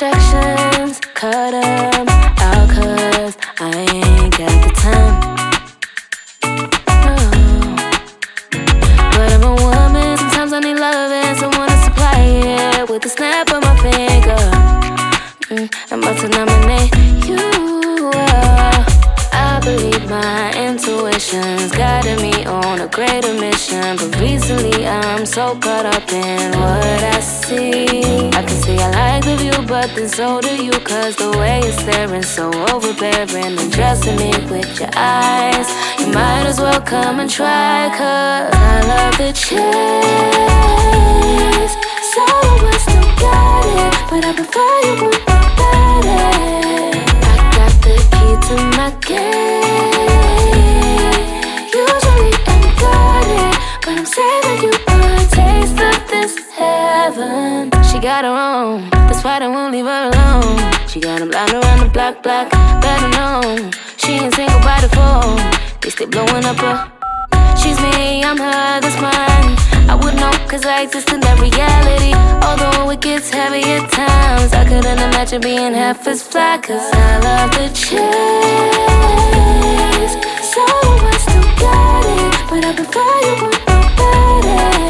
distractions, cut 'em out 'cause I ain't got the time. No. But I'm a woman, sometimes I need love and someone to supply it with the snap of my finger. I'm about to nominate you. I believe my intuition's guiding me on a greater mission, but recently I'm so caught up in what I see. I can see I like the view, but then so do you, 'cause the way you're staring so overbearing and dressing me with your eyes. You might as well come and try, 'cause I love the chase. So I still got it, but I prefer you when you're better. I got the key to my game. Usually I'm guarded, but I'm saving you a taste of this heaven. She got her own, that's why I won't leave her alone. She got him lying around the block, better know. She ain't single by default, they stay blowing up her. She's me, I'm her, that's mine. I would know, 'cause I exist in that reality. Although it gets heavy at times, I couldn't imagine being half as fly, 'cause I love the chase. So I still got it, but I prefer you when you're better.